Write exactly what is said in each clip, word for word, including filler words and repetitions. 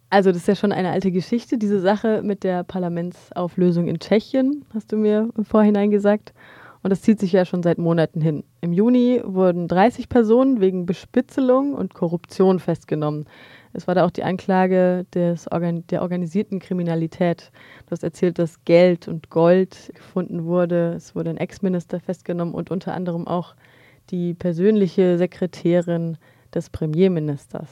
Also das ist ja schon eine alte Geschichte, diese Sache mit der Parlamentsauflösung in Tschechien, hast du mir im Vorhinein gesagt. Und das zieht sich ja schon seit Monaten hin. Im Juni wurden dreißig Personen wegen Bespitzelung und Korruption festgenommen. Es war da auch die Anklage des Organ- der organisierten Kriminalität. Du hast erzählt, dass Geld und Gold gefunden wurde. Es wurde ein Ex-Minister festgenommen und unter anderem auch die persönliche Sekretärin des Premierministers.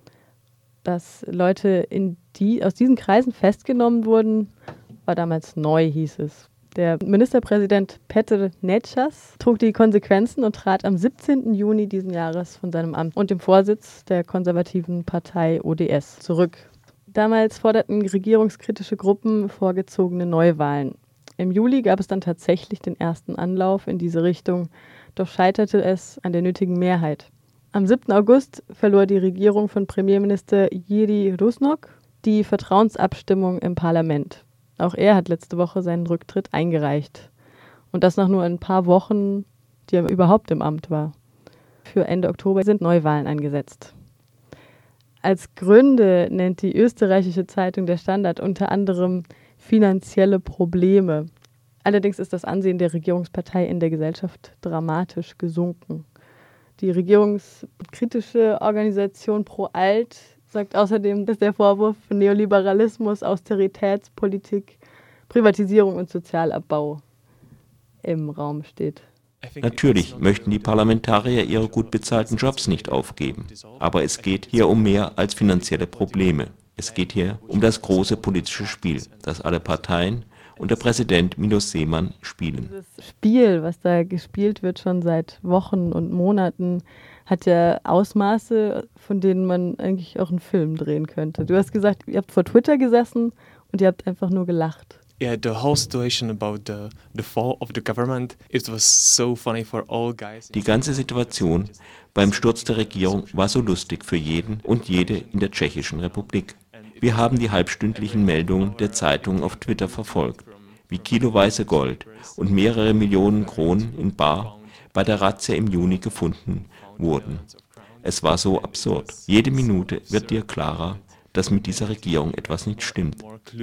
Dass Leute in die, aus diesen Kreisen festgenommen wurden, war damals neu, hieß es. Der Ministerpräsident Petr Nečas trug die Konsequenzen und trat am siebzehnten Juni diesen Jahres von seinem Amt und dem Vorsitz der konservativen Partei O D S zurück. Damals forderten regierungskritische Gruppen vorgezogene Neuwahlen. Im Juli gab es dann tatsächlich den ersten Anlauf in diese Richtung, doch scheiterte es an der nötigen Mehrheit. Am siebten August verlor die Regierung von Premierminister Jiří Rusnok die Vertrauensabstimmung im Parlament. Auch er hat letzte Woche seinen Rücktritt eingereicht. Und das nach nur ein paar Wochen, die er überhaupt im Amt war. Für Ende Oktober sind Neuwahlen angesetzt. Als Gründe nennt die österreichische Zeitung Der Standard unter anderem finanzielle Probleme. Allerdings ist das Ansehen der Regierungspartei in der Gesellschaft dramatisch gesunken. Die regierungskritische Organisation Pro Alt sagt außerdem, dass der Vorwurf von Neoliberalismus, Austeritätspolitik, Privatisierung und Sozialabbau im Raum steht. Natürlich möchten die Parlamentarier ihre gut bezahlten Jobs nicht aufgeben. Aber es geht hier um mehr als finanzielle Probleme. Es geht hier um das große politische Spiel, das alle Parteien und der Präsident Miloš Zeman spielen. Das Spiel, was da gespielt wird schon seit Wochen und Monaten, hat ja Ausmaße, von denen man eigentlich auch einen Film drehen könnte. Du hast gesagt, ihr habt vor Twitter gesessen und ihr habt einfach nur gelacht. Yeah, the whole situation about the, the fall of the government, it was so funny for all guys. Die ganze Situation beim Sturz der Regierung war so lustig für jeden und jede in der Tschechischen Republik. Wir haben die halbstündlichen Meldungen der Zeitungen auf Twitter verfolgt, wie kiloweise Gold und mehrere Millionen Kronen in bar bei der Razzia im Juni gefunden wurden. Es war so absurd. Jede Minute wird dir klarer, dass mit dieser Regierung etwas nicht stimmt.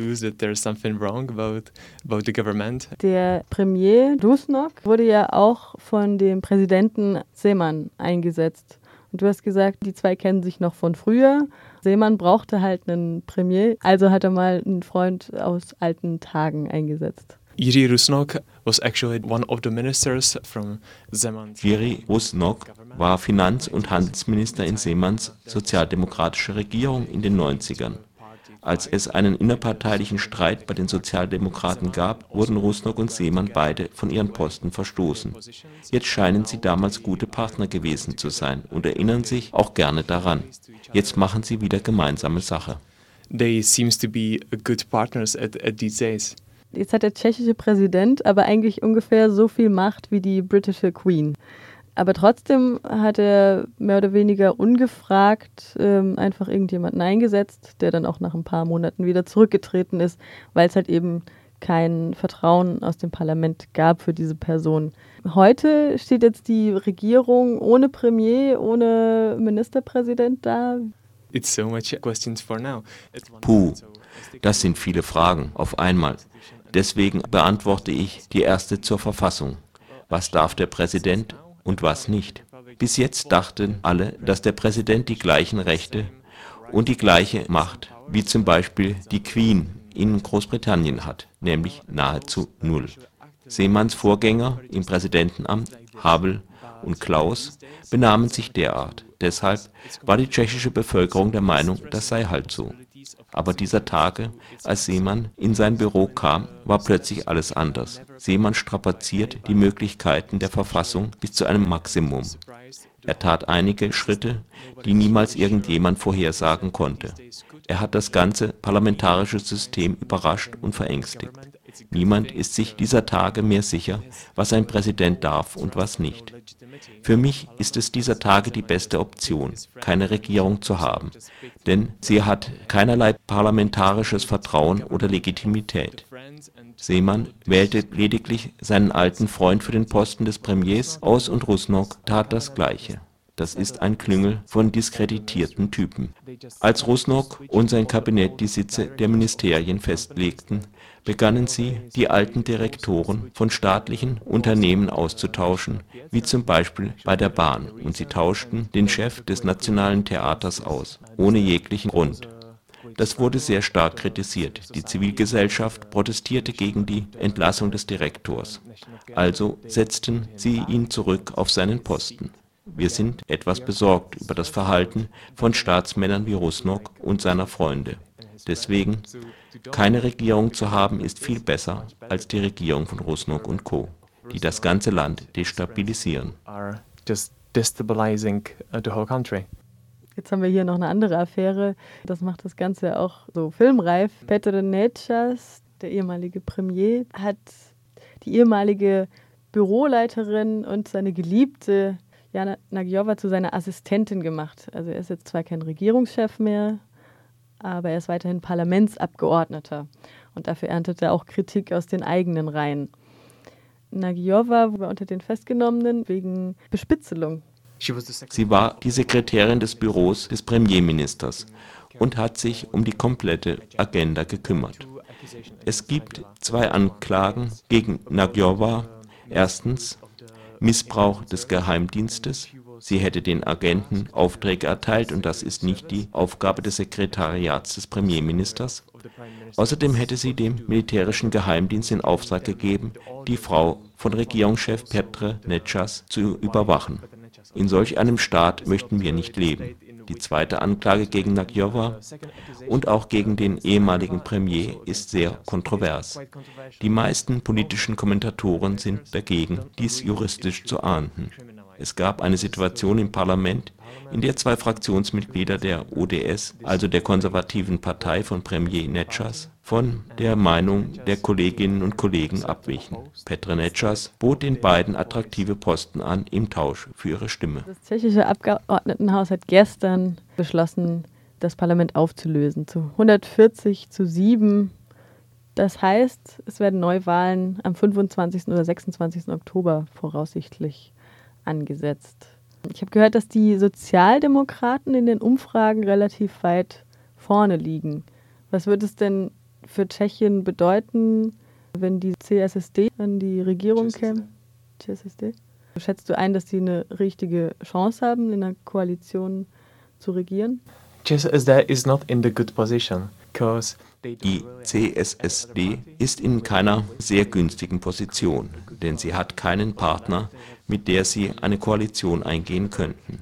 Der Premier Rusnok wurde ja auch von dem Präsidenten Zeman eingesetzt. Und du hast gesagt, die zwei kennen sich noch von früher. Zeman brauchte halt einen Premier, also hat er mal einen Freund aus alten Tagen eingesetzt. Jiří Rusnok was actually one of the ministers from Zeman's. Jiří Rusnok war Finanz- und Handelsminister in Zemans sozialdemokratischer Regierung in den neunzigern. Als es einen innerparteilichen Streit bei den Sozialdemokraten gab, wurden Rusnok und Zeman beide von ihren Posten verstoßen. Jetzt scheinen sie damals gute Partner gewesen zu sein und erinnern sich auch gerne daran. Jetzt machen sie wieder gemeinsame Sache. They seems to be good partners at, at these days. Jetzt hat der tschechische Präsident aber eigentlich ungefähr so viel Macht wie die britische Queen. Aber trotzdem hat er mehr oder weniger ungefragt ähm, einfach irgendjemanden eingesetzt, der dann auch nach ein paar Monaten wieder zurückgetreten ist, weil es halt eben kein Vertrauen aus dem Parlament gab für diese Person. Heute steht jetzt die Regierung ohne Premier, ohne Ministerpräsident da. It's so much questions for now. Puh, das sind viele Fragen auf einmal. Deswegen beantworte ich die erste zur Verfassung. Was darf der Präsident und was nicht? Bis jetzt dachten alle, dass der Präsident die gleichen Rechte und die gleiche Macht wie zum Beispiel die Queen in Großbritannien hat, nämlich nahezu null. Zemans Vorgänger im Präsidentenamt, Havel und Klaus, benahmen sich derart. Deshalb war die tschechische Bevölkerung der Meinung, das sei halt so. Aber dieser Tage, als Zeman in sein Büro kam, war plötzlich alles anders. Zeman strapaziert die Möglichkeiten der Verfassung bis zu einem Maximum. Er tat einige Schritte, die niemals irgendjemand vorhersagen konnte. Er hat das ganze parlamentarische System überrascht und verängstigt. Niemand ist sich dieser Tage mehr sicher, was ein Präsident darf und was nicht. Für mich ist es dieser Tage die beste Option, keine Regierung zu haben, denn sie hat keinerlei parlamentarisches Vertrauen oder Legitimität. Zeman wählte lediglich seinen alten Freund für den Posten des Premiers aus und Rusnok tat das Gleiche. Das ist ein Klüngel von diskreditierten Typen. Als Rusnok und sein Kabinett die Sitze der Ministerien festlegten, begannen sie, die alten Direktoren von staatlichen Unternehmen auszutauschen, wie zum Beispiel bei der Bahn, und sie tauschten den Chef des Nationalen Theaters aus, ohne jeglichen Grund. Das wurde sehr stark kritisiert. Die Zivilgesellschaft protestierte gegen die Entlassung des Direktors. Also setzten sie ihn zurück auf seinen Posten. Wir sind etwas besorgt über das Verhalten von Staatsmännern wie Rusnok und seiner Freunde. Deswegen, keine Regierung zu haben, ist viel besser als die Regierung von Rusnok und Co., die das ganze Land destabilisieren. Jetzt haben wir hier noch eine andere Affäre. Das macht das Ganze auch so filmreif. Petr Nečas, der ehemalige Premier, hat die ehemalige Büroleiterin und seine Geliebte Jana Nagyová zu seiner Assistentin gemacht. Also er ist jetzt zwar kein Regierungschef mehr, aber er ist weiterhin Parlamentsabgeordneter. Und dafür erntet er auch Kritik aus den eigenen Reihen. Nagyová war unter den Festgenommenen wegen Bespitzelung. Sie war die Sekretärin des Büros des Premierministers und hat sich um die komplette Agenda gekümmert. Es gibt zwei Anklagen gegen Nagyová. Erstens Missbrauch des Geheimdienstes. Sie hätte den Agenten Aufträge erteilt und das ist nicht die Aufgabe des Sekretariats des Premierministers. Außerdem hätte sie dem militärischen Geheimdienst in Auftrag gegeben, die Frau von Regierungschef Petr Nečas zu überwachen. In solch einem Staat möchten wir nicht leben. Die zweite Anklage gegen Nagyová und auch gegen den ehemaligen Premier ist sehr kontrovers. Die meisten politischen Kommentatoren sind dagegen, dies juristisch zu ahnden. Es gab eine Situation im Parlament, in der zwei Fraktionsmitglieder der O D S, also der konservativen Partei von Premier Nečas, von der Meinung der Kolleginnen und Kollegen abwichen. Petr Nečas bot den beiden attraktive Posten an im Tausch für ihre Stimme. Das tschechische Abgeordnetenhaus hat gestern beschlossen, das Parlament aufzulösen, zu hundertvierzig zu sieben. Das heißt, es werden Neuwahlen am fünfundzwanzigsten oder sechsundzwanzigsten Oktober voraussichtlich angesetzt. Ich habe gehört, dass die Sozialdemokraten in den Umfragen relativ weit vorne liegen. Was würde es denn für Tschechien bedeuten, wenn die C S S D an die Regierung käme? C S S D? Schätzt du ein, dass sie eine richtige Chance haben, in einer Koalition zu regieren? C S S D is not in the good position, because Die C S S D ist in keiner sehr günstigen Position, denn sie hat keinen Partner, mit der sie eine Koalition eingehen könnten.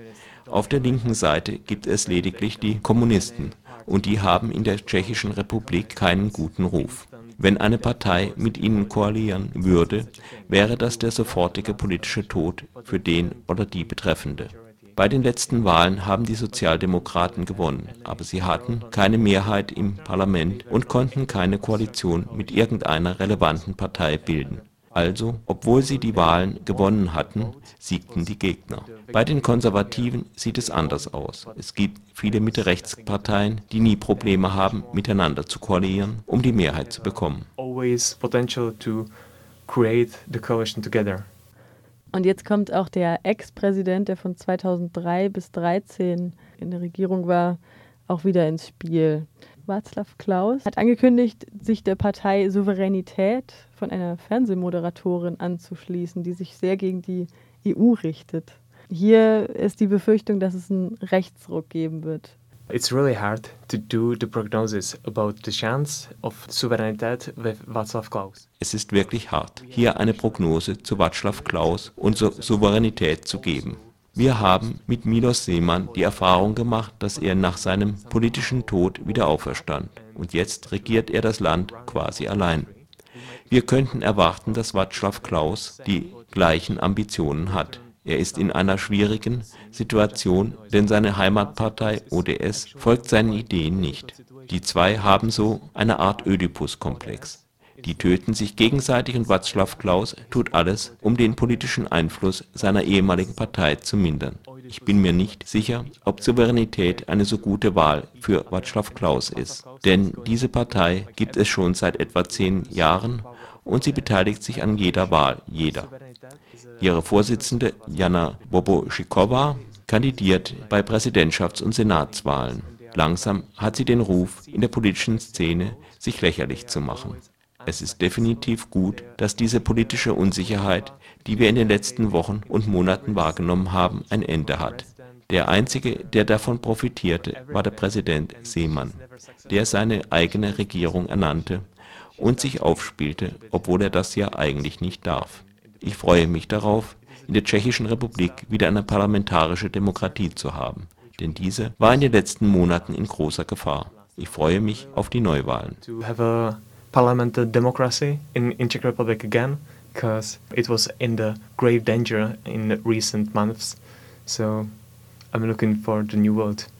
Auf der linken Seite gibt es lediglich die Kommunisten und die haben in der Tschechischen Republik keinen guten Ruf. Wenn eine Partei mit ihnen koalieren würde, wäre das der sofortige politische Tod für den oder die Betreffende. Bei den letzten Wahlen haben die Sozialdemokraten gewonnen, aber sie hatten keine Mehrheit im Parlament und konnten keine Koalition mit irgendeiner relevanten Partei bilden. Also, obwohl sie die Wahlen gewonnen hatten, siegten die Gegner. Bei den Konservativen sieht es anders aus. Es gibt viele Mitte-Rechts-Parteien, die nie Probleme haben, miteinander zu koalieren, um die Mehrheit zu bekommen. always potential to create the coalition together. Und jetzt kommt auch der Ex-Präsident, der von zweitausenddrei bis zweitausenddreizehn in der Regierung war, auch wieder ins Spiel. Václav Klaus hat angekündigt, sich der Partei Souveränität von einer Fernsehmoderatorin anzuschließen, die sich sehr gegen die E U richtet. Hier ist die Befürchtung, dass es einen Rechtsruck geben wird. It's really hard to do the prognosis about the chance of Souveränität with Václav Klaus. Es ist wirklich hart, hier eine Prognose zu Václav Klaus und zur Souveränität zu geben. Wir haben mit Miloš Zeman die Erfahrung gemacht, dass er nach seinem politischen Tod wieder auferstand. Und jetzt regiert er das Land quasi allein. Wir könnten erwarten, dass Václav Klaus die gleichen Ambitionen hat. Er ist in einer schwierigen Situation, denn seine Heimatpartei O D S folgt seinen Ideen nicht. Die zwei haben so eine Art Ödipus-Komplex. Die töten sich gegenseitig und Václav Klaus tut alles, um den politischen Einfluss seiner ehemaligen Partei zu mindern. Ich bin mir nicht sicher, ob Souveränität eine so gute Wahl für Václav Klaus ist. Denn diese Partei gibt es schon seit etwa zehn Jahren und sie beteiligt sich an jeder Wahl, jeder. Ihre Vorsitzende Jana Bobošíková kandidiert bei Präsidentschafts- und Senatswahlen. Langsam hat sie den Ruf, in der politischen Szene sich lächerlich zu machen. Es ist definitiv gut, dass diese politische Unsicherheit, die wir in den letzten Wochen und Monaten wahrgenommen haben, ein Ende hat. Der Einzige, der davon profitierte, war der Präsident Zeman, der seine eigene Regierung ernannte und sich aufspielte, obwohl er das ja eigentlich nicht darf. Ich freue mich darauf, in der Tschechischen Republik wieder eine parlamentarische Demokratie zu haben, denn diese war in den letzten Monaten in großer Gefahr. Ich freue mich auf die Neuwahlen. To have a parliamentary democracy in, in Czech Republic again, because it was in the grave danger in recent months. So I'm looking for the new world.